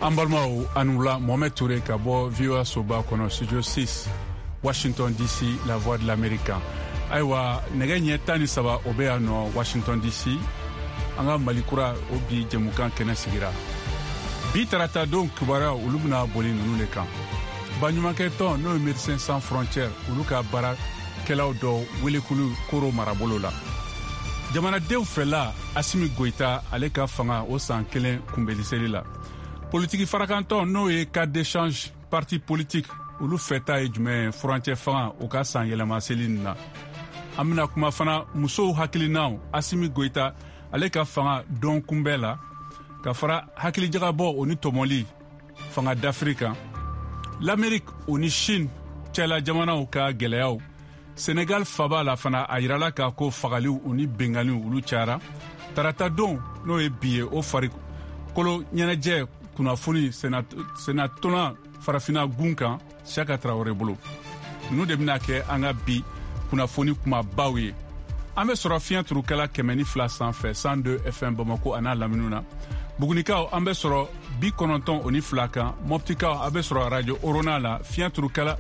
Ambalmao Anoula Mohamed Touré Kabo VOA Soba Kono Studio 6 Washington DC La Voix de l'Américain. Aywa nege tani saba obea no Washington DC anga malikura obi jemukan kena sigira. Bi tarata don kubara ulubna boli nunu le kan. Banyumanke ton no Médecins Sans Frontières uluka bara kelaw do welekulu koro marabolo la. Jamana dew fela Assimi Goïta ale ka fanga o san kelen kunbeliseli la. Politique farakanton no ye cadre d'échange parti politique ulu feta e jume frontière fanga o ka san yelama selina. Amina kuma fana muso hakilinaw Assimi Goïta ale ka fanga don kumbela ka fara hakili jagabo oni tomoli fanga d'Afrique. L'Amérique oni Chine tela jamana o ka geleyaw. Sénégal faba la fana ayirala ka ko fagaliw oni bengaliw ulu cara. Tarata don no e biye o fari kolo nyenaje kunafuni senatona farafina gunkan Chaka Traoré bolo. Nou de bina ke anga bi kunafuni kuma bawe. Ame sɔrɔ fiɲɛ turukala 102 sanfɛ 102 FM Bamako ana laminuna. Bugunikaw an bɛ sɔrɔ 92 kan. Moptikaw a bɛ sɔrɔ radio Orona la fiɲɛ turukala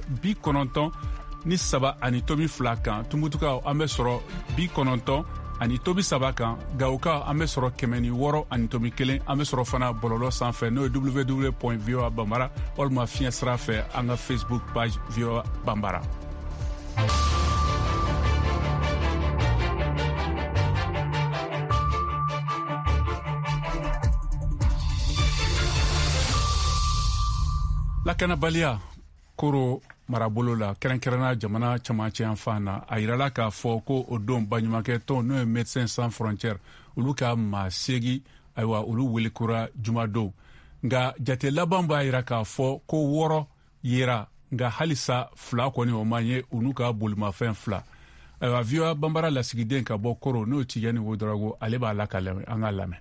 93 ani tomi 2 kan. Tumbutukaw an bɛ sɔrɔ 90 ani tomi 3 kan. Gawukaw an bɛ sɔrɔ 106 ani tomi 1. An bɛ sɔrɔ fana bɔlɔlɔ sanfɛ n'o ye www.voa bambara walima fiɲɛ sira fɛ an ka Facebook page VOA Bambara. Lakanabaliya koro marabolo la kɛrɛnkɛrɛnna jamana camancɛ yan fan na a yirala k'a fɔ ko o don baɲumankɛ tɔn n'o ye Médecins Sans Frontières olu ka maa segi ayiwa olu welekora jumadon nka jate laban b'a yira k'a fɔ ko 6 yera nka halisa 2 kɔni o man ye olu ka bolimafɛn 2 ayiwa VOA Bambara lasigiden ka bɔ koro n'o Tijani Wodrago ale b'a la ka lamɛn an ka lamɛn.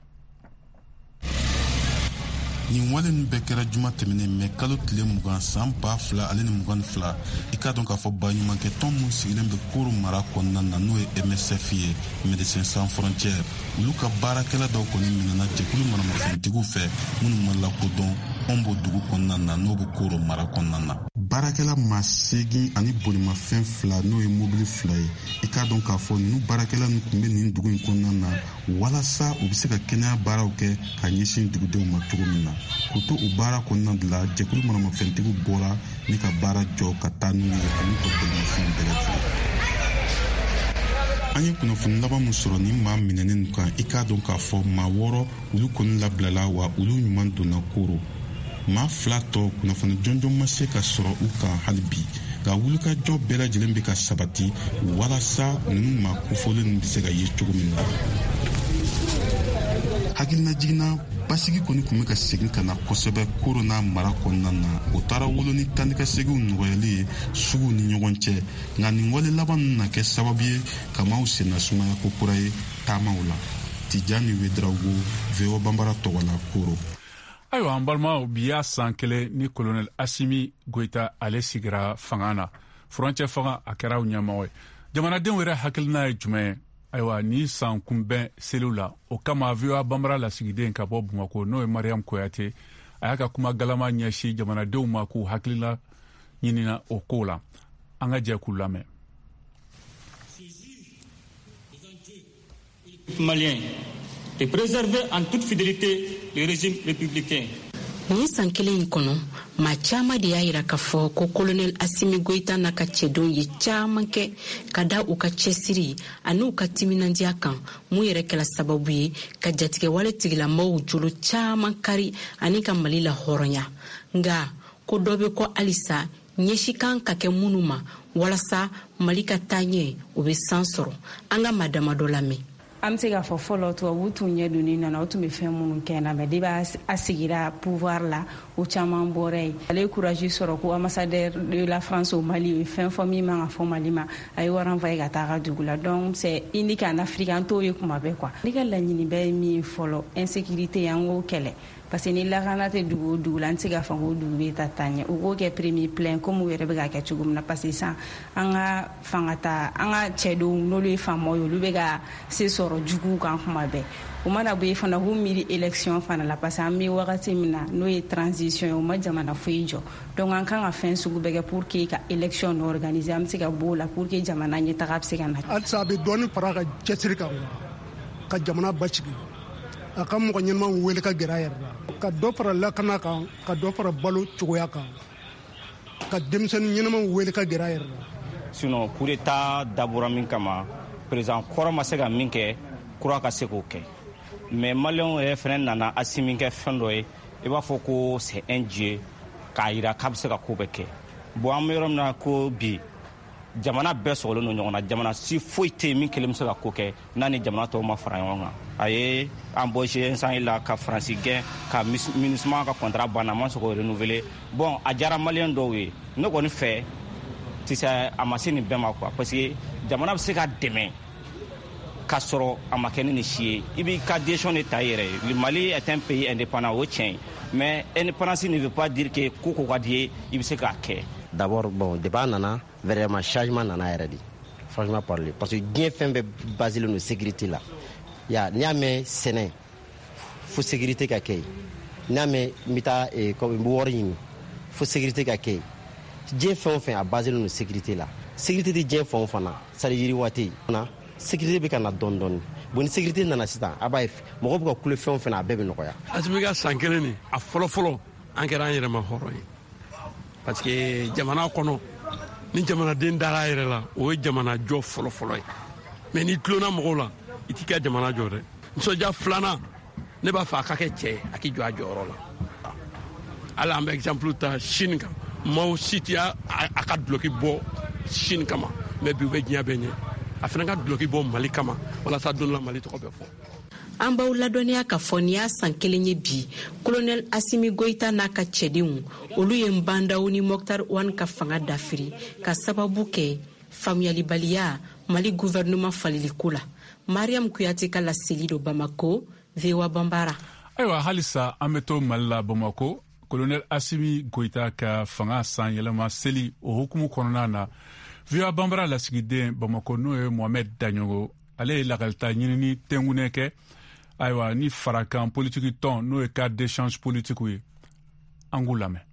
Nin wale nin bɛɛ kɛra juma tɛmɛnen mɛ kalo tile 20 san 2022 i ka dɔn k'a fɔ baɲumankɛ tɔn mun sigilen bɛ koro mara kɔnɔna na n'o ye MSF ye Médecins Sans Frontières olu ka baarakɛla dɔw kɔni minɛna jɛkulu manamafɛntigiw fɛ minnu ma lakodɔn anw b'o dugu kɔnɔna na n'o bɛ koro mara kɔnɔna na. Baarakɛla maa 8 ani bolimafɛn 2 n'o ye mobili 2 ye i ka dɔn k'a fɔ ninnu baarakɛla ninnu tun bɛ nin dugu in kɔnɔna na walasa u bɛ se ka kɛnɛya baaraw kɛ ka ɲɛsin dugudenw ma cogo min na. K'u to u baara kɔnɔna de la jɛkulu manamafɛntigiw bɔra ni ka baara jɔ ka taa n'u ye ani ka bolimafɛn bɛɛ lajɛlen. An ye kunnafoni laban min sɔrɔ ni maa minɛnen kan i k'a dɔn k'a fɔ maa 6 olu kɔni labilala wa olu ɲuman donna koro. Maa 2 tɔ kunnafoni jɔnjɔn ma se ka sɔrɔ u kan hali bi nka wulikajɔ bɛɛ lajɛlen bɛ ka sabati walasa ninnu maa kofɔlen ninnu bɛ se ka ye cogo min na. Hakilina jiginna basigi kɔni tun bɛ ka segin ka na kosɛbɛ koro n'a mara kɔnɔna na o taara wolo ni tani ka segiw nɔgɔyali ye suguw ni ɲɔgɔn cɛ nka nin wale laban ninnu na kɛ sababu ye ka maaw senna sumaya ko kura ye taamaw la. Tijani Wodrago VOA Bambara tɔgɔla koro. Ayiwa an balimaw bi y'a san kelen ni colonel Assimi Goïta ale sigira fanga na frontière fanga a kɛra u ɲɛmɔgɔ ye jamanadenw yɛrɛ hakilina ye jumɛn ye ayiwa ni san kunbɛn seliw la o kama VOA Bambara lasigiden ka bɔ Bamako n'o ye Mariam Koyate a y'a ka kuma galama ɲɛsin jamanadenw ma k'u hakilina ɲinina o ko la an ka jɛ k'u lamɛn. Malien de préserver en toute fidélité le régime républicain. Ni san kelen in kɔnɔ maa caman de y'a yira k'a fɔ ko colonel Assimi Goïta n'a ka cɛdenw ye caman kɛ ka da u ka cɛsiri ani u ka timinandiya kan mun yɛrɛ kɛla sababu ye ka jatigɛ wale tigilamɔgɔw jolo caman kari ani ka Mali la hɔrɔnya nka ko dɔ bɛ kɔ halisa ɲɛsi kan ka kɛ minnu ma walasa Mali ka taa ɲɛ u bɛ san sɔrɔ an ka maa dama dɔ lamɛn. An bɛ se k'a fɔ fɔlɔ tubabu tun ɲɛ donni nana o tun bɛ fɛn minnu kɛ na mais de b'a sigira pouvoir la o caman bɔra yen ale ye courage sɔrɔ ko ambassadeur de la France au Mali o ye fɛn fɔ min man ka fɔ Mali ma a ye wari envoyé ka taa a ka dugu la donc c'est unique en Afrique an t'o ye kuma bɛɛ quoi ne ka laɲini bɛɛ ye min ye fɔlɔ insécurité an k'o kɛlɛ parce que ni lakana tɛ dugu o dugu la an tɛ se k'a fɔ ko dugu bɛ taa taa ɲɛ u k'o kɛ premier plan comme u yɛrɛ bɛ k'a kɛ cogo min na parce que sisan an ka cɛdenw n'olu ye faamaw ye olu bɛ ka se sɔrɔ juguw kan kuma bɛɛ o mana bɔ yen fana k'u miiri élection fana la parce que an bɛ wagati min na n'o ye transition ye o ma jamana foyi jɔ donc an kan ka fɛn sugu bɛɛ kɛ pour que ka élection organiser an bɛ se ka bɔ o la pour que jamana ɲɛtaga bɛ se ka na. halisa a bɛ dɔɔni fara ka cɛsiri kan ka jamana basigi a ka mɔgɔ ɲɛnamaw wele ka gɛrɛ a yɛrɛ la ka dɔ fara lakana kan ka dɔ fara balo cogoya kan ka denmisɛnnin ɲɛnamaw wele ka gɛrɛ a yɛrɛ la. sinon coup d'état dabɔra min kama président kɔrɔ ma se ka min kɛ kura ka se k'o kɛ mais maliyɛnw yɛrɛ fɛnɛ nana Assimi kɛ fɛn dɔ ye i b'a fɔ ko c'est un dieu k'a jira k'a bɛ se ka ko bɛɛ kɛ bon an bɛ yɔrɔ min na ko bi jamana bɛɛ sɔgɔlen don ɲɔgɔn na jamana si foyi tɛ yen min kelen bɛ se ka ko kɛ n'a ni jamana tɔw ma fara ɲɔgɔn kan a ye embauché instant la ka Faransi gɛn ka MINUSMA ka contrat banna a ma se k'o renouveler bon a diyara maliyɛn dɔw ye ne kɔni fɛ ti se a ma se nin bɛɛ ma quoi parce que jamana bɛ se ka dɛmɛ k'a sɔrɔ a ma kɛ ni nin si ye i b'i ka décision de ta i yɛrɛ ye le Mali est un pays indépendant o tiɲɛ mais indépendance ne veut pas dire que ko ko ka di ye i bɛ se k'a kɛ. D'abord bon débat nana vraiment changement nana yɛrɛ de franchement parler parce que diɲɛ fɛn bɛɛ basé le sécurité la n'i y'a mɛn sɛnɛ fo sécurité ka kɛ yen n'i y'a mɛn n bɛ taa comme n bɛ wari ɲini fo sécurité ka kɛ yen diɲɛ fɛn o fɛn a basé le sécurité la sécurité tɛ diɲɛ fɛn o fana c'est-à-dire yiriwa tɛ yen sécurité bɛ ka na dɔɔni dɔɔni bon ni sécurité nana sisan a b'a ye mɔgɔw bɛ ka kule fɛn o fɛn a bɛɛ bɛ nɔgɔya. Assimi ka san kelen nin a fɔlɔ-fɔlɔ an kɛra an yɛrɛ ma hɔrɔn ye parce que jamana kɔnɔ ni jamanaden dara a yɛrɛ la o ye jamana jɔ fɔlɔ-fɔlɔ ye mais n'i tulonna mɔgɔw la i t'i ka jamana jɔ dɛ nisɔndiya filanan ne b'a fɛ a ka kɛ cɛ ye a k'i jɔ a jɔyɔrɔ la hali an bɛ exemple ta Chine kan maaw si tɛ a ka duloki bɔ Chine kama mais bi u bɛ diɲɛ bɛɛ ɲɛ a fana ka duloki bɔ Mali kama walasa don la Mali tɔgɔ bɛ fɔ. An b'aw ladɔnniya ka fɔ ni y'a san kelen ye bi colonel Assimi Goïta n'a ka cɛdenw olu ye Nbandaw ni Mokhtar Ouane ka fanga dafiri ka sababu kɛ faamuyalibaliya Mali gouvernement faliliko la. Mariam Kuyate ka laseli do Bamako VOA Bambara. Ayiwa halisa an bɛ to Mali la Bamako colonel Assimi Goïta ka fanga san yɛlɛma seli o hukumu kɔnɔna na VOA Bambara lasigiden Bamako n'o ye Mohamed Daɲogo ale ye lakalita ɲinini tɛnkunɛ kɛ ayiwa ni farakan politiki tɔn n'o ye cadre d'échange politique ye an k'u lamɛn.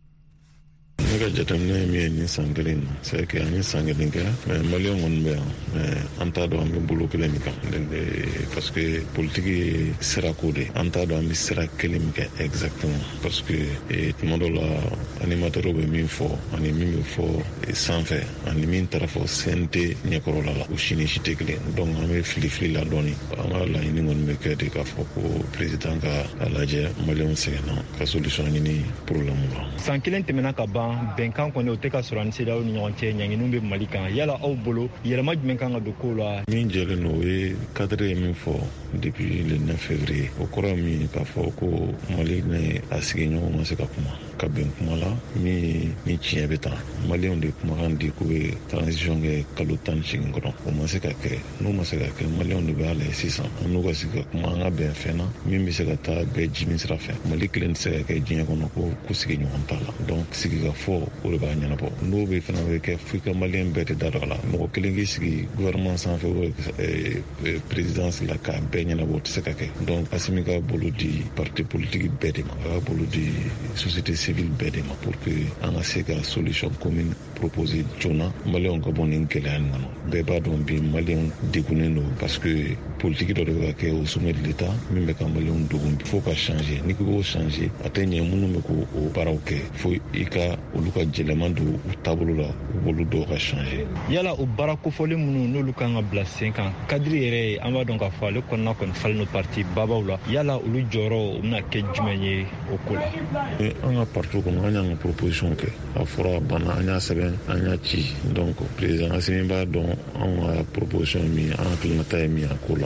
Ne ka jateminɛ min ye nin san kelen na c'est que an ye san kelen kɛ mais maliyɛn kɔni bɛ yan mais an t'a dɔn an bɛ bolo kelen min kan parce que politiki ye sirako de an t'a dɔn an bɛ sira kelen min kɛ exactement parce que tuma dɔ la animateurs bɛ min fɔ ani min bɛ fɔ sanfɛ ani min taara fɔ CNT ɲɛkɔrɔla la o si ni si tɛ kelen donc an bɛ fili la dɔɔni an ka laɲini kɔni bɛ kɛ de k'a fɔ ko président ka a lajɛ maliyɛnw sɛgɛnna ka solution ɲini problème la. San kelen tɛmɛna ka ban bɛnkan kɔni o tɛ ka sɔrɔ ani CEDEAO ni ɲɔgɔn cɛ ɲanginiw bɛ Mali kan yala aw bolo yɛlɛma jumɛn kan ka don kow la. Min jɛlen don o ye cadre ye min fɔ depuis le 9 février o kɔrɔ min k'a fɔ ko Mali ni a sigiɲɔgɔnw ma se ka kuma ka bɛn kuma la min ni tiɲɛ bɛ taa maliyɛnw de kumakan di k'u bɛ transition kɛ kalo 18 kɔnɔ o ma se ka kɛ n'o ma se ka kɛ maliyɛnw de b'a lajɛ sisan an n'u ka se ka kuma an ka bɛn fɛn na min bɛ se ka taa bɛɛ jimi sira fɛ Mali kelen tɛ se ka kɛ diɲɛ kɔnɔ ko sigiɲɔgɔn t'a la donc sigi ka fɔ o de b'a ɲɛnabɔ n'o bɛ fana bɛ kɛ f'i ka maliyɛn bɛɛ de da dɔ la mɔgɔ kelen k'i sigi gouvernement sanfɛ présidence la k'a bɛɛ ɲɛnabɔ o tɛ se ka kɛ donc Assimi ka bolo di parti politique bɛɛ de ma a ka bolo di société civile bɛɛ de ma pour que an ka se ka solution commune proposer joona maliyɛnw ka bɔ nin gɛlɛya nin kɔnɔ bɛɛ b'a dɔn bi maliyɛnw degunnen don parce que politique dɔ de bɛ ka kɛ au sommet de l'État min bɛ ka maliyɛnw degun fo ka changer ni ko k'o changer a tɛ ɲɛ minnu bɛ k'o baaraw kɛ fo i ka olu ka jɛlɛman don u taabolo la u b'olu dɔw ka changer. Yala o baara kofɔlen minnu n'olu kan ka bila sen kan kadiri yɛrɛ an b'a dɔn k'a fɔ ale kɔnɔna kɔni falen no parti babaw la yala olu jɔyɔrɔ o bɛna kɛ jumɛn ye o ko la. An ka parti kɔnɔ an y'an ka proposition kɛ a fɔra a banna an y'a sɛbɛn an y'a ci donc président Assimi b'a dɔn an ka proposition min an hakilinata ye min a ko la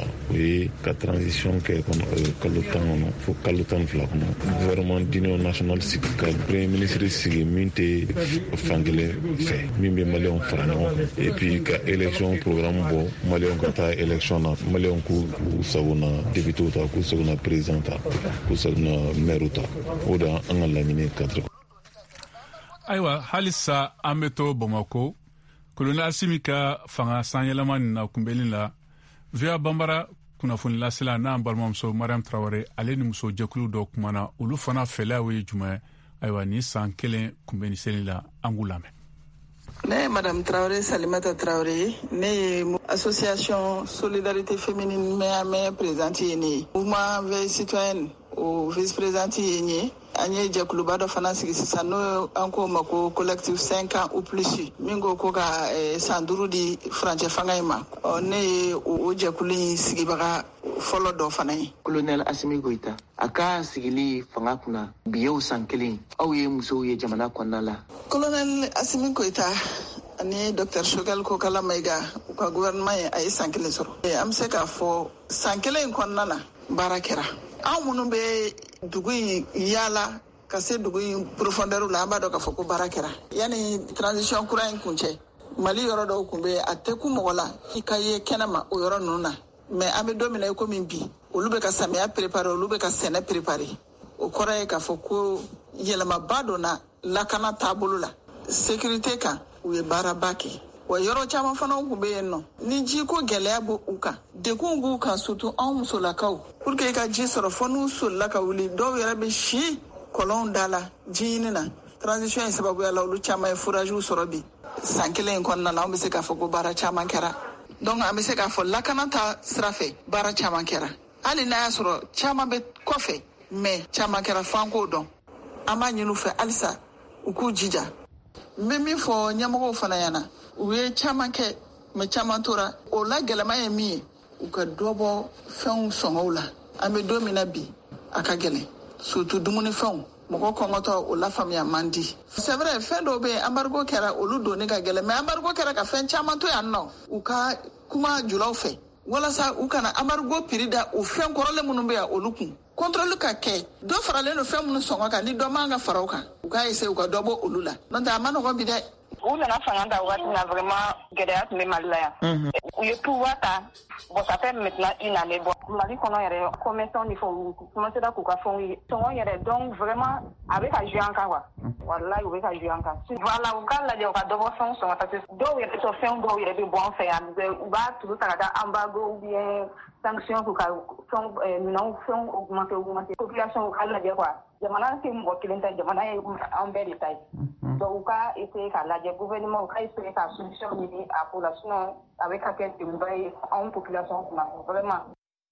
o ye ka transition kɛ kalo 10 kɔnɔ fo kalo 12 kɔnɔ gouvernement d'union nationale sigi ka premier ministre sigi min tɛ fankelen fɛ min bɛ maliyɛnw fara ɲɔgɔn kan et puis ka élection programme bɔ maliyɛnw ka taa élection na maliyɛnw k'u sagona député ta k'u sagona président ta k'u sagona maire ta o da an ka laɲini cadre. Ayiwa halisa an bɛ to Bamako kolonɛli Asimi ka fanga sanyɛlɛma nin na kunbɛnni la VOA Bambara kunnafoni lasela n'an balimamuso Mariam Traoré ale ni muso jɛkulu dɔ kumana olu fana fɛlaw ye jumɛn ayiwa ni san kelen kunbɛnni seli la an k'u lamɛn. Ne ye Madame Traoré Salimata Traoré ne ye association solidarité féminine mais présidente ye ne ye mouvement veille citoyenne o vice présidente ye ne an ye jɛkuluba dɔ fana sigi sisan n'o an k'o ma ko collectif 5 ans ou plus min ko ka san 5 di furancɛ fanga in ma ne ye o jɛkulu in sigibaga fɔlɔ dɔ fana ye. Colonel Assimi Goïta a ka sigili fanga kunna bi ye o san kelen aw ye musow ye jamana kɔnɔna la. Colonel Assimi Goïta ani Dr Choguel Kokala Maïga u ka gouvernement ye a ye san kelen sɔrɔ an bɛ se k'a fɔ san kelen kɔnɔna na baara kɛra anw minnu bɛ dugu in yaala ka se dugu in profondeur la an b'a dɔn k'a fɔ ko baara kɛra yanni transition kura in kun cɛ Mali yɔrɔ dɔw kun bɛ a tɛ ku mɔgɔ la i ka ye kɛnɛma o yɔrɔ ninnu na mais an bɛ don min na i komi bi olu bɛ ka samiya préparer olu bɛ ka sɛnɛ préparer o kɔrɔ ye k'a fɔ ko yɛlɛmaba donna lakana taabolo la sécurité kan u ye baaraba kɛ wa yɔrɔ caman fana kun bɛ yen nɔ ni ji ko gɛlɛya b' u kan dekun b'u kan surtout anw musolakaw pour que i ka ji sɔrɔ fɔ n'u solila ka wuli dɔw yɛrɛ bɛ si kɔlɔnw da la ji ɲini na transition in sababuya la olu caman ye fouragew sɔrɔ bi san kelen in kɔnɔna la an bɛ se k'a fɔ ko baara caman kɛra donc an bɛ se k'a fɔ lakana ta sira fɛ baara caman kɛra hali n'a y'a sɔrɔ caman bɛ kɔfɛ mais caman kɛra f'an k'o dɔn an b'a ɲini u fɛ halisa u k'u jija n bɛ min fɔ ɲɛmɔgɔw fana ɲɛna u ye caman kɛ mais caman tora o la gɛlɛma ye min ye u ka dɔ bɔ fɛnw sɔngɔw la an bɛ don min na bi a ka gɛlɛn surtout dumunifɛnw mɔgɔ kɔngɔtɔ o la faamuya man di c'est vrai fɛn dɔw bɛ yen embargo kɛra olu donni ka gɛlɛn mais embargo kɛra ka fɛn caman to yan nɔ u ka kuma julaw fɛ walasa u kana embargo prix da o fɛn kɔrɔlen minnu bɛ yan olu kun contrôle ka kɛ dɔ faralen don fɛn minnu sɔngɔ kan ni dɔ man ka fara o kan u ka essayer u ka dɔ bɔ olu la n'o tɛ a ma nɔgɔn bi dɛ. U nana fanga ta waati min na vraiment gɛlɛya tun bɛ Mali la yan. U ye pouvoir ta bon ça fait maintenant une année bon Mali kɔnɔ yɛrɛ commerçants ni fɛnw commencé k'u ka fɛnw ye sɔngɔ yɛrɛ donc vraiment a bɛ ka jouer an kan quoi walayi u bɛ ka jouer an kan voilà u ka lajɛ u ka dɔ bɔ fɛnw sɔngɔ parce que dɔw yɛrɛ sɔrɔ fɛnw dɔw yɛrɛ bɛ bɔ an fɛ yan u b'a tugu ta ka taa embargo ou bien sanction k'u ka fɛnw minɛnw fɛnw augmenter population u ka lajɛ quoi jamana tɛ mɔgɔ kelen ta jamana ye an bɛɛ de ta ye donc u ka essayer k'a lajɛ gouvernement u ka essayer ka solution ɲini a ko la sinon a bɛ ka kɛ degunba ye anw population kunna vraiment.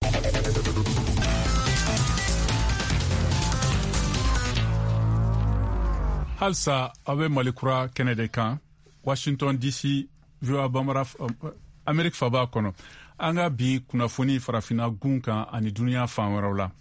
halisa aw bɛ Mali kura kɛnɛ de kan Washington DC VOA Bambara Amérique faba kɔnɔ an ka bi kunnafoni farafina gun kan ani duniya fan wɛrɛw la.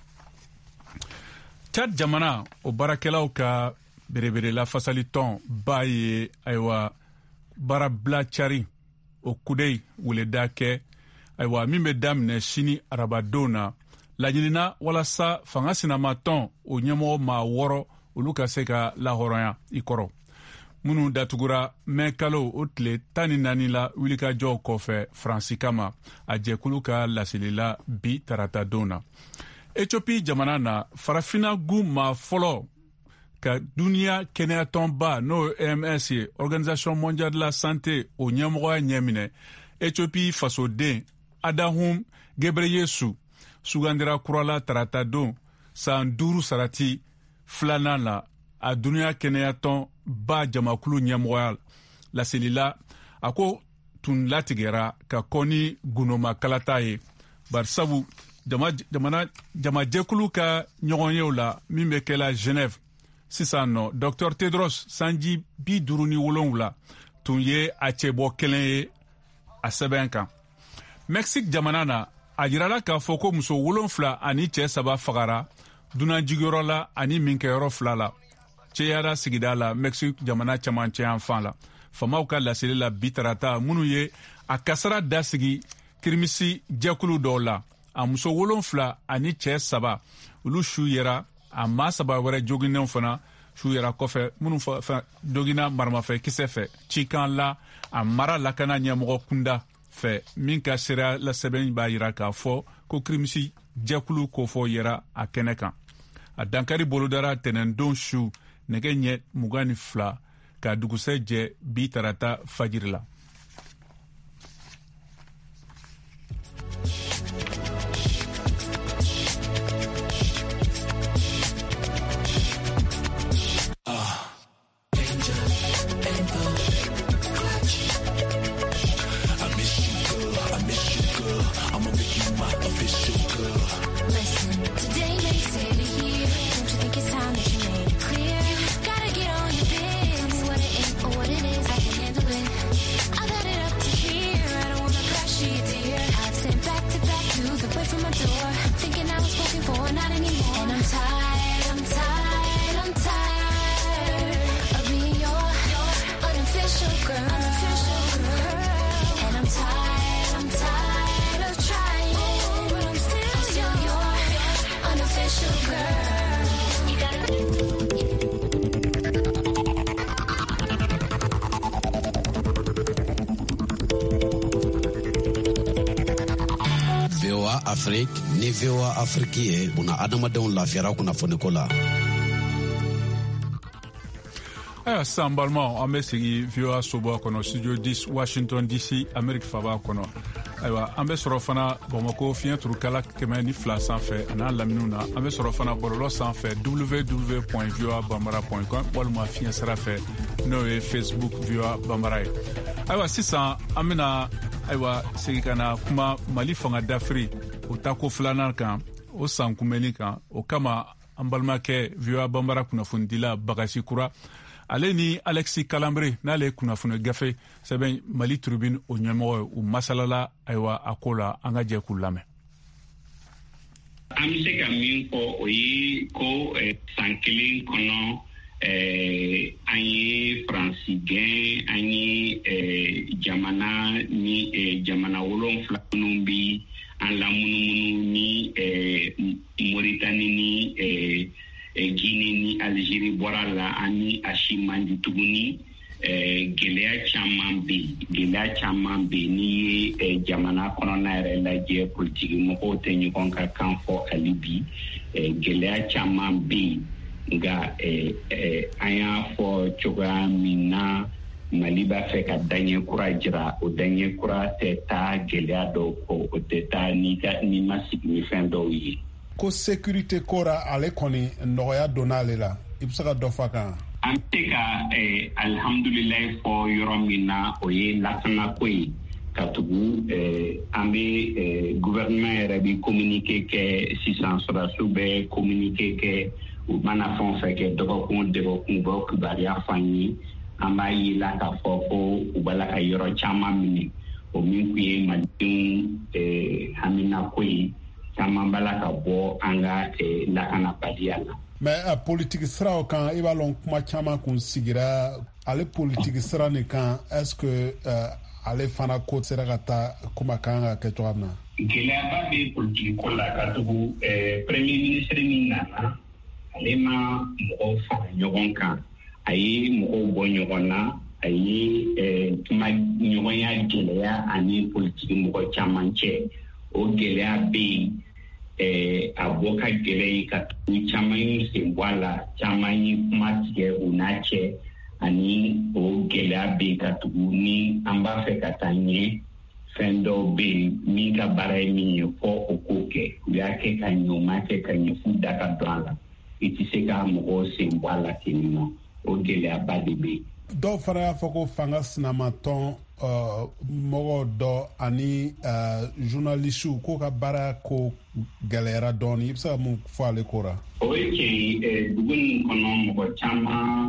Chad jamana o baarakɛlaw ka berebere lafasali tɔn ba ye ayiwa baarabila cari o kudayi weleda kɛ ayiwa min bɛ daminɛ sini arabadon na laɲinina walasa fanga sinama tɔn o ɲɛmɔgɔ maa 6 olu ka se ka lahɔrɔnya i kɔrɔ minnu datugura mɛ kalo o tile 14 la wulikajɔw kɔfɛ Faransi kama a jɛkulu ka laselila bi tarata don na. Ethiopie jamana na farafina gu ma fɔlɔ ka duniya kɛnɛyatɔnba n'o OMS ye Organisation mondiale de la santé o ɲɛmɔgɔya ɲɛminɛ Ethiopie fasoden Adahum Gebreyesu sugandira kurala tarata don san 5 sarati filanan la a duniya kɛnɛyatɔn ba jamakulu ɲɛmɔgɔya laselila a ko tun latigɛra ka kɔni gunoma kalata ye barisabu jamajɛkulu ka ɲɔgɔnyew la min bɛ kɛla Genève sisan nɔ Dr Tedros sanji 57 tun ye a cɛbɔ kelen ye a sɛbɛn kan. Mexique jamana na a jirala k'a fɔ ko muso 7 ani cɛ 3 fagara dunanjigiyɔrɔ la ani minkɛyɔrɔ 2 la cɛyara sigida la Mexique jamana camancɛ yan fan la famaw ka laseli la bi tarata minnu ye a kasara dasigi kirimisi jɛkulu dɔw la a muso 7 ani cɛ 3 olu su yera a maa 3 wɛrɛ joginnenw fana su yera kɔfɛ minnu dogina maramafɛ kisɛ fɛ cikan la a mara lakana ɲɛmɔgɔ kunda fɛ min ka seereya la sɛbɛn b'a yira k'a fɔ ko kirimisi jɛkulu kofɔ yera a kɛnɛ kan a dankari bolodara tɛnɛndon su nɛgɛ ɲɛ 22 ka dugusɛ jɛ bi tarata fajiri la. Afrique ni VOA Afrique ye buna adamadenw lafiyara kunnafoniko la. Aya san balimaw an bɛ sigi VOA soba kɔnɔ studio 10 Washington DC Amerique faba kɔnɔ. Ayiwa an bɛ sɔrɔ fana Bamako fiɲɛ turukala 102 sanfɛ an'a laminiw na an bɛ sɔrɔ fana bɔlɔlɔ sanfɛ www.voabambara.com walima fiɲɛ sira fɛ n'o ye Facebook VOA Bambara ye. Ayiwa sisan an bɛna segi ka na kuma Mali fanga dafiri o tako filanan kan o san kunbɛnni kan o kama an balimakɛ VOA Bambara kunnafonidila Bagasi Kura ale ni Alexis Kalambre n'ale kunnafoni gafe sɛbɛn Mali Tribune o ɲɛmɔgɔ u masalala a ko la an ka jɛ k'u lamɛn. An bɛ se ka min fɔ o ye ko san kelen kɔnɔ an ye Faransi gɛn an ye jamana ni jamana 7 minnu bi an lamunumunu ni Mauritanie ni Guinée ni Algérie bɔra la ani a si man di tuguni gɛlɛya caman bɛ ni ye jamana kɔnɔna yɛrɛ lajɛ politiki mɔgɔw tɛ ɲɔgɔn ka kan fɔ hali bi gɛlɛya caman bɛ nka an y'a fɔ cogoya min na Mali b'a fɛ ka daɲɛ kura jira o daɲɛ kura tɛ taa gɛlɛya dɔw kɔ o tɛ taa ni ma sigi ni fɛn dɔw ye. Ko sécurité kora ale kɔni nɔgɔya donna ale la i bɛ se ka dɔ fɔ a kan. An tɛ ka alhamdulilayi fɔ yɔrɔ min na o ye lakanako ye ka tugu an bɛ gouvernement yɛrɛ bɛ communiqué kɛ sisan sɔrɔdasiw bɛ communiqué kɛ u mana fɛn o fɛn kɛ dɔgɔkun bɔ kibaruya f'an ye an b'a ye la k'a fɔ ko u b'a la ka yɔrɔ caman minɛ o min tun ye malidenw haminako ye caman b'a la ka bɔ an ka lakanabaliya la. Mais politique siraw kan i b'a lɔn kuma caman kun sigira ale politique sira nin kan est-ce que ale fana ko sera ka taa kuma kan ka kɛ cogoya min na. Gɛlɛyaba bɛ politique ko la ka tugu premier ministre min nana ale ma mɔgɔw fara ɲɔgɔn kan a ye mɔgɔw bɔ ɲɔgɔn na a ye kuma ɲɔgɔnya gɛlɛya ani politique mɔgɔ caman cɛ o gɛlɛya bɛ yen. A bɔ ka gɛlɛ ye ka tugu caman ye sen bɔ a la caman ye kuma tigɛ u n'a cɛ ani o gɛlɛya bɛ ka tugu ni an b'a fɛ ka taa ɲɛ fɛn dɔw bɛ yen min ka baara ye min ye fɔ o k'o kɛ u y'a kɛ ka ɲɛ u ma kɛ ka ɲɛ f'u da ka don a la i tɛ se ka mɔgɔw sen bɔ a la ten nɔ o gɛlɛyaba de bɛ yen. Dɔw fana y'a fɔ ko fanga sinamatɔn mɔgɔw dɔ ani journaliste ko ka baara ko gɛlɛyara dɔɔni i bɛ se ka mun fɔ ale ko la. O ye tiɲɛ ye dugu nin kɔnɔ mɔgɔ caman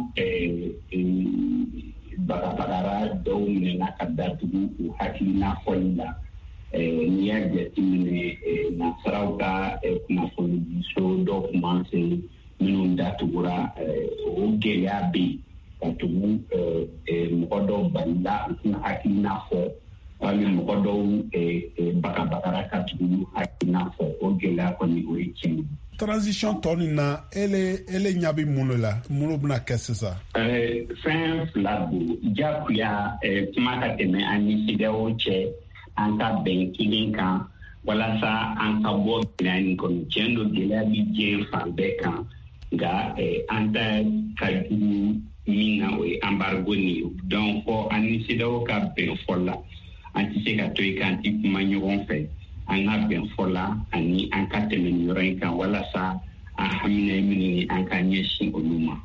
bagabagara dɔw minɛna ka datugu u hakilina fɔli la n'i y'a jateminɛ nasaraw ka kunnafonidiso dɔ kumanse minnu datugura o gɛlɛya bɛ yen ka tugu mɔgɔ dɔw balila u tɛna hakilina fɔ wali mɔgɔ dɔw bagabagara ka tugu hakilina fɔ o gɛlɛya kɔni o ye tiɲɛ ye. transition tɔ nin na ele ɲa bɛ mun la mun bɛna kɛ sisan. fɛn fila don jagoya kuma ka tɛmɛ an ni CEDEAO cɛ an ka bɛn kelen kan walasa an ka bɔ gɛlɛya nin kɔnɔ. tiɲɛ don gɛlɛya bɛ diɲɛ fan bɛɛ kan nka an ta ka jugu min na o ye embargo nin ye. donc fɔ an ni CEDEAO ka bɛn fɔ la an tɛ se ka to yen k'an ti kuma ɲɔgɔn fɛ. an ka bɛn fɔ la ani an ka tɛmɛ nin yɔrɔ in kan walasa an hamina minnu ye an ka ɲɛsin olu ma.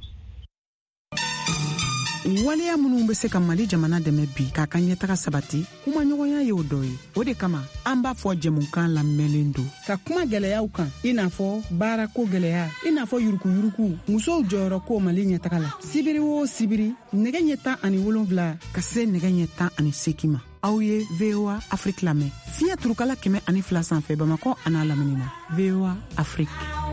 waleya minnu bɛ se ka Mali jamana dɛmɛ bi k'a ka ɲɛtaga sabati kuma ɲɔgɔnya ye o dɔ ye. o de kama an b'a fɔ jɛmukan lamɛnlen don ka kuma gɛlɛyaw kan i n'a fɔ baarako gɛlɛya i n'a fɔ yurukuyuruku musow jɔyɔrɔ ko Mali ɲɛtaga la. sibiri o sibiri nɛgɛ ɲɛ 17 ka se nɛgɛ ɲɛ 18 ma. aw ye VOA Afrique lamɛn fiɲɛ turukala 102 sanfɛ Bamakɔ an'a lamini na. VOA Afrique.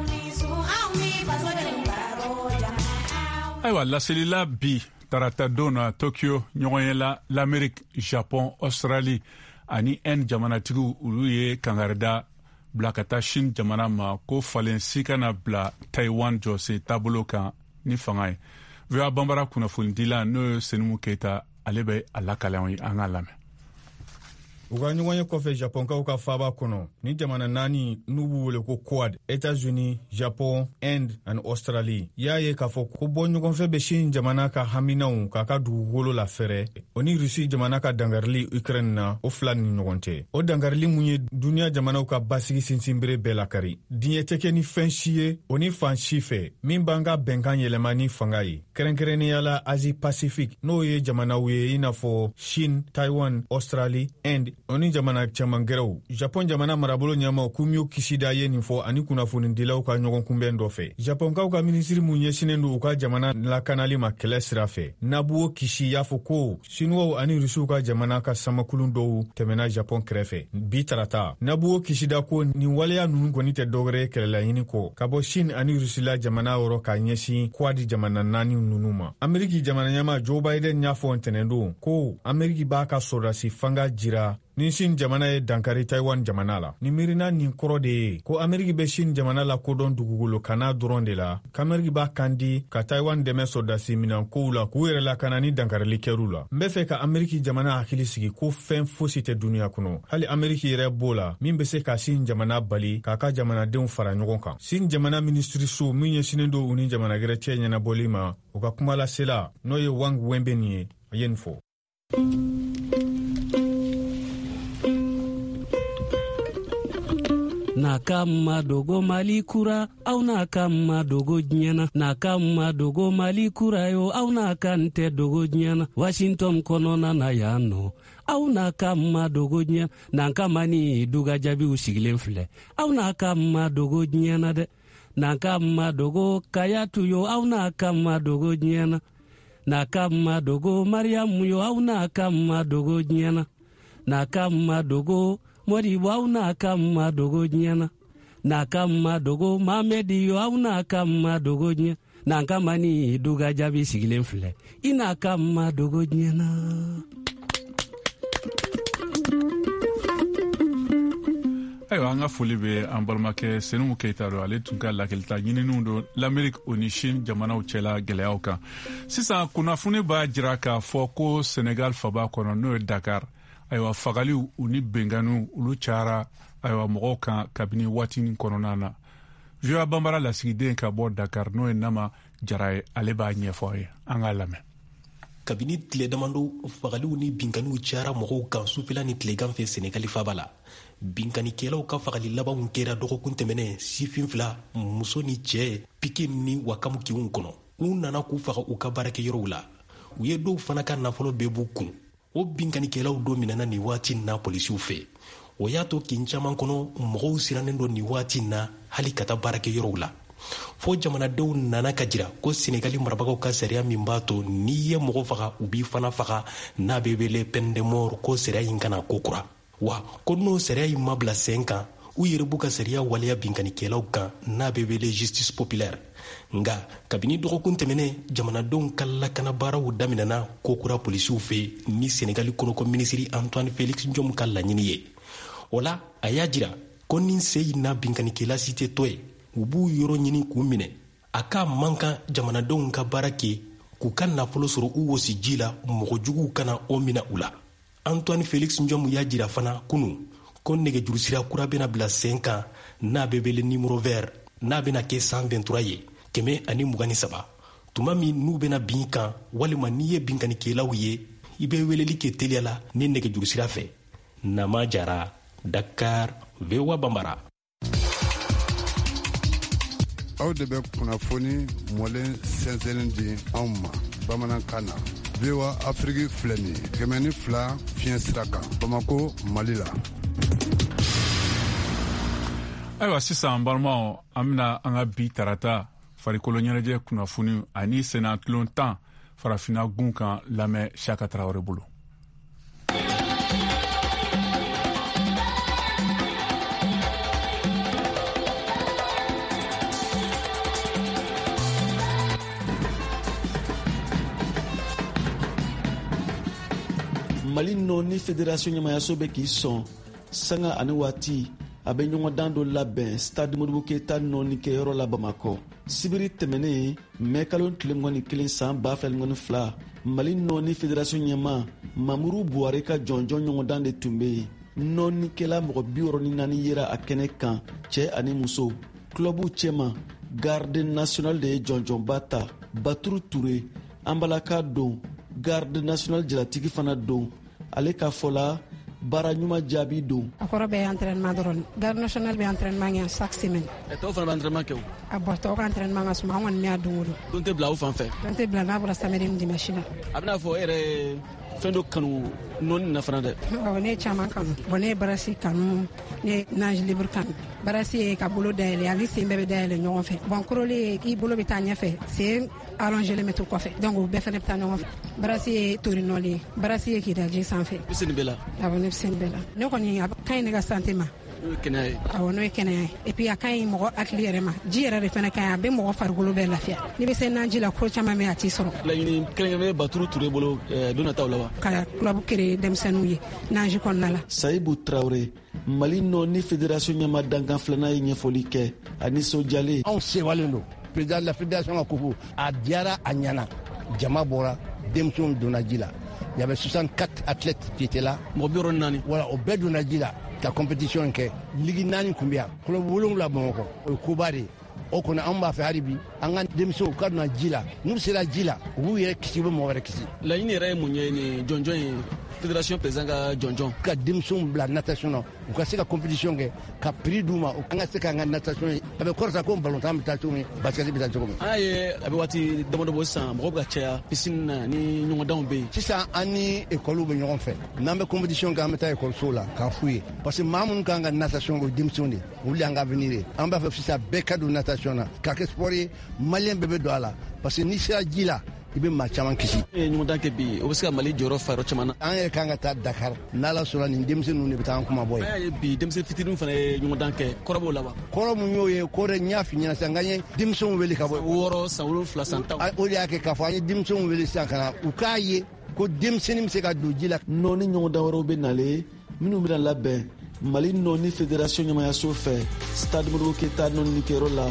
ayiwa laselila bi tarata don na Tokyo ɲɔgɔnyɛla l'Amérique, Japon, Australie ani Inde jamanatigiw olu ye kangarida bila ka taa Chine jamana ma ko falensi kana bila Taiwan jɔse taabolo kan ni fanga ye. VOA banbara kunnafonidila n'o ye Senimu Keita ale bɛ a lakalan ye an ka lamɛn. u ka ɲɔgɔn ye kɔfɛ Japonkaw ka faaba kɔnɔ ni jamana 4 n'u b'u wele ko Quad, États-Unis, Japon, Inde ani Australie y'a ye k'a fɔ ko bɔ ɲɔgɔnfɛ bɛ Chine jamana ka haminaw k'a ka dugukolo la fɛrɛ o ni Rusi jamana ka dangarili Ukraine na o fila ni ɲɔgɔn tɛ. o dangarili mun ye duniya jamanaw ka basigi sinsinbere bɛɛ lakari. diɲɛ tɛ kɛ ni fɛn si ye o ni fan si fɛ min b'an ka bɛnkan yɛlɛma ni fanga ye. kɛrɛnkɛrɛnnenya la Asie Pacifique n'o ye jamanaw ye i n'a fɔ Chine, Taiwan, Australie, Inde o ni jamana caman gɛrɛw. Japon jamana marabolo ɲɛmaw Kumio Kishida ye nin fɔ ani kunnafonidilaw ka ɲɔgɔn kunbɛn dɔ fɛ. Japonkaw ka minisiri mun ɲɛsinen don u ka jamana lakanali ma kɛlɛ sira fɛ. Nabuo Kishi y'a fɔ ko Sinuwaw ani Rusiw ka jamana ka samakulun dɔw tɛmɛna Japon kɛrɛfɛ. bi tarata Nabuo Kishida ko nin waleya ninnu kɔni tɛ dɔwɛrɛ kɛlɛlaɲini kɔ ka bɔ Chine ani Rusila jamana yɔrɔ ka ɲɛsin Quad jamana 4 ninnu ma. Ameriki jamana ɲɛma Joe Biden y'a fɔ ntɛnɛn don ko Ameriki b'a ka sɔrɔdasi fanga jira ni Chine jamana ye dankari Taiwan jamana la. ni miirina nin kɔrɔ de ye ko Ameriki bɛ Chine jamana la kodɔn dugukolo kana dɔrɔn de la k'Ameriki b'a kandi ka Taiwan dɛmɛ sɔrɔdasi minan kow la k'u yɛrɛ lakana ni dankarili kɛr'u la. n bɛ fɛ ka Ameriki jamana hakili sigi ko fɛn fosi tɛ duniya kɔnɔ hali Ameriki yɛrɛ b'o la min bɛ se ka Chine jamana bali k'a ka jamanadenw fara ɲɔgɔn kan. Chine jamana ministiriso min ɲɛsinen don u ni jamana gɛrɛ cɛ ɲɛnabɔli ma u ka kuma lasela n'o ye Wang Wenbin ye a ye nin fɔ. na kama dogo Mali kura au na kama dogo nyana na kama dogo Mali kura yo au na kante dogo nyana Washington konona na yano au na kama dogo nyana na kama ni duga jabi usigilen file au na kama dogo nyana de na kama dogo kayatu yo au na kama dogo nyana na kama dogo Mariamu yo au na kama dogo nyana na kama dogo Moribo au na kama dogo nyana na kama dogo Mamedi yo au na kama dogo nyana na kama ni duga jabi sigilen file ina kama dogo nyana. ayiwa an ka foli bɛ an balimakɛ Senimu Keita do ale tun ka lakilita ɲininiw do l'Amérique o ni Chine jamanaw cɛla gɛlɛyaw kan. sisan kunnafoni b'a jira k'a fɔ ko Senegal faba kɔnɔ n'o ye Dakar ayiwa fagaliw u ni benganiw olu cayara ayiwa mɔgɔw kan kabini waati nin kɔnɔna na. VOA banbara lasigiden ka bɔ Dakar n'o ye Nama Jara ye ale b'a ɲɛfɔ ye an k'a lamɛn. kabini tile damando fagaliw ni binganiw cayara mɔgɔw kan sufɛla ni tilegan fɛ Senegali faba la. binkanikɛlaw ka fagali labanw kɛra dɔgɔkun tɛmɛnɛ sifin 2 muso ni cɛ Piqué ni Wakamu kinw kɔnɔ. u nana k'u faga u ka baarakɛyɔrɔw la. u ye dɔw fana ka nafolo bɛɛ b'u kun. o binkanikɛlaw dɔ minɛna nin waati na polisiw fɛ. o y'a to kin caman kɔnɔ mɔgɔw sirannen dɔ nin waati na hali ka taa baarakɛyɔrɔw la. fo jamanadenw nana ka jira ko Senegali marabagaw ka sariya min b'a to n'i ye mɔgɔ faga u b'i fana faga n'a bɛ wele peine de mort ko sariya in kana ko kura. wa ko n'o sariya in ma bila sen kan u yɛrɛ b'u ka sariya waleya binkanikɛlaw kan n'a bɛ wele justice populaire. Nga kabini dɔgɔkun tɛmɛnɛ jamanadenw ka lakanabaaraw daminɛna kokura polisiw fɛ ni Senegali kɔnɔko minisiri Antoine Félix Diome ka laɲini ye. O la a y'a jira ko ni se n'a binkanikɛla si tɛ tɔ ye u b'u yɔrɔ ɲini k'u minɛ. A ka man kan jamanadenw ka baara kɛ k'u ka nafolo sɔrɔ u wosi ji la mɔgɔ juguw kana o minɛ u la. Antoine Félix Diome y'a jira fana kunu ko nɛgɛjurusira kura bɛna bila sen kan n'a bɛ wele numéro vert n'a bɛna kɛ 123 ye 123. Tuma min n'u bɛna bin kan walima n'i ye binkanikɛlaw ye i bɛ weleli kɛ teliya la ni nɛgɛjurusira fɛ. Nama Jara, Dakar, VOA Bambara. Aw de bɛ kunnafoni mɔlen sɛnsɛnnin di anw ma bamanankan na. VOA Afrique filɛ nin ye 102 fiɲɛ sira kan Bamako, Mali la. Ayiwa sisan an balimaw an bɛna an ka bi tarata farikolo ɲɛnajɛ kunnafoni ani sena tulon 10 farafina gun kan lamɛn Saka Tarawele bolo. Mali nɔni fédération ɲɛmayaso bɛ k'i sɔn sanga ani waati a bɛ ɲɔgɔndan dɔ labɛn stade Modibo Keyita nɔni kɛyɔrɔ la Bamakɔ. Sibiri tɛmɛnen mai kalo tile 21 san 2022 Mali nɔni fédération ɲɛma Mamuru Buhari ka jɔnjɔn ɲɔgɔndan de tun bɛ yen. Nɔnikɛla mɔgɔ 64 yera a kɛnɛ kan cɛ ani muso. Clubu cɛma Garde nationale de ye jɔnjɔnba ta. Baturu Ture Ambalaka don Garde nationale jalatigi fana don. Ale ka fɔla baara ɲuman jaabi don. A kɔrɔ bɛ entraînement dɔrɔn. Garde nationale bɛ entraînement kɛ chaque semaine. Tɔw fana bɛ entraînement kɛ o. A bɔ tɔw ka entraînement ka suma an kɔni mɛ a don o don. Don tɛ bila aw fan fɛ. Don tɛ bila n'a bɔra samedi ni dimanche la. A bɛna fɔ e yɛrɛ fɛn dɔ kanu nɔni na fana dɛ. Awɔ ne ye caman kanu. Bon ne ye barasi kanu, ne ye nage libre kanu. Barasi ye ka bolo dayɛlɛ ani sen bɛɛ bɛ dayɛlɛ ɲɔgɔn fɛ. Bon korole i bolo bɛ taa ɲɛfɛ, sen allongé bɛ to kɔfɛ. Donc o bɛɛ fana bɛ taa ɲɔgɔn fɛ. Barasi ye torinɔli ye. Barasi ye k'i da ji sanfɛ. I bɛ se nin bɛɛ la. Awɔ ne bɛ se nin bɛɛ la. Ne kɔni a ka ɲi ne ka santé ma. N'o ye kɛnɛya ye. Awɔ n'o ye kɛnɛya ye. Et puis a ka ɲi mɔgɔ hakili yɛrɛ ma. Ji yɛrɛ de fana ka ɲi a bɛ mɔgɔ farikolo bɛɛ lafiya. N'i bɛ se naji la ko caman bɛ a t'i sɔrɔ. Laɲini kɛrɛnkɛrɛnnen Baturu Ture bolo don nataw la wa? Ka club créer denmisɛnninw ye naji kɔnɔna la. Sayibu Traoré Mali nɔni fédération ɲɛma dankan filanan ye ɲɛfɔli kɛ a nisɔndiyalen. Anw sewalen don président de la fédération ka koko a diyara a ɲana jama bɔra denmisɛnw donna ji la. Il y avait 64 athlètes qui étaient là. Voilà, au bɛɛ donna ji la ka compétition kɛ. Ligi 4 kun bɛ yan. Club 7 Bamakɔ. O ye koba de ye. O kɔni an b'a fɛ hali bi an ka denmisɛnw ka donna ji la. N'u sera ji la u b'u yɛrɛ kisi u bɛ mɔgɔ wɛrɛ kisi. Laɲini yɛrɛ ye mun ye ni jɔnjɔn ye fédération président ka jɔnjɔn. Ka denmisɛnw bila natation na u ka se ka compétition kɛ ka prix d'u ma an ka se k'an ka natation ye. A bɛ kɔrɔta ko ballontan bɛ taa cogo min basket bɛ taa cogo min. An ye a bɛ waati damadɔ bɔ sisan mɔgɔw bɛ ka caya piscine na ni ɲɔgɔndanw bɛ yen. Sisan an ni école bɛ ɲɔgɔn fɛ n'an bɛ compétition kɛ an bɛ taa école la k'a f'u ye parce que maa minnu kan ka natation o denmisɛnw de olu y'an ka avenir ye. An b'a fɛ sisan bɛɛ ka don natation na k'a kɛ sport ye maliyɛn bɛɛ bɛ don a la parce que n'i sera ji la i bɛ maa caman kisi. Ɲɔgɔndan kɛ bi o bɛ se ka Mali jɔyɔrɔ fa yɔrɔ caman na. An yɛrɛ kan ka taa Dakar n'Ala sɔnna nin denmisɛnninw de bɛ taa an kuma bɔ ye. An y'a ye bi denmisɛn fitininw fana ye ɲɔgɔndan kɛ kɔrɔ b'o la wa? Kɔrɔ mun y'o ye ko de n y'a f'i ɲɛna sisan n ye denmisɛnw wele ka bɔ. 6 san 7 san 10. O de y'a kɛ k'a fɔ an ye denmisɛnw wele sisan ka na u k'a ye ko denmisɛnnin bɛ se ka don ji la. Nɔni ɲɔgɔndan wɛrɛw bɛ nalen minnu bɛna labɛn Mali nɔni fédération ɲɛmayaso fɛ stade Modibo Keyita nɔni kɛyɔrɔ la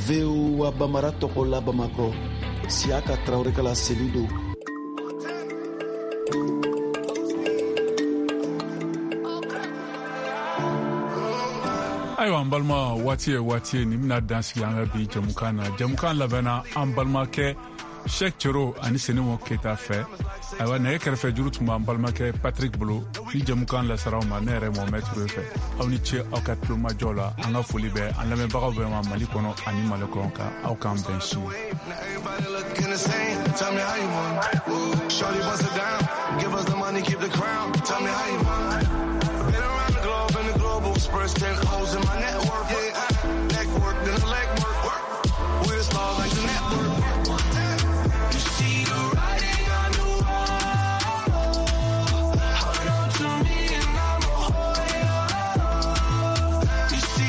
VOA Bambara tɔgɔ la Bamakɔ. Siyaka Traoré kala seli don. Ayiwa an balima waati ye waati ye nin bɛna dan sigi an ka bi jamukan na. Jamukan labɛnna an balimakɛ Cheikh Thioro ani Senimo Keyita fɛ. Ayiwa nɛgɛ kɛrɛfɛ juru tun b'an balimakɛ Patrick bolo ni jamukan lasaraw ma ne yɛrɛ Mohamed Touré fɛ. Aw ni ce aw ka tulomajɔ la an ka foli bɛ an lamɛnbagaw bɛɛ ma Mali kɔnɔ ani Mali kɔnɔ kan aw k'an bɛn sini. Tell me how you want. Shorty bust it down. Give us the money, keep the crown. Tell me how you want. Been around the globe in the global spurs, 10 O's in my network. Yeah, neck work, then the leg work. We the stars like the network. You see the writing on the wall. Hold on to me and I'ma hold it up. You see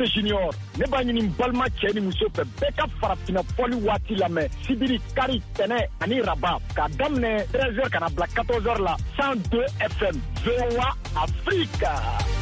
junior ne b'a ɲini balima cɛ ni muso fɛ bɛɛ ka farafina fɔli waati lamɛn sibiri kari tɛnɛ ani raba k'a daminɛ 13h ka na bila 14h la 102 FM VOA Afrique.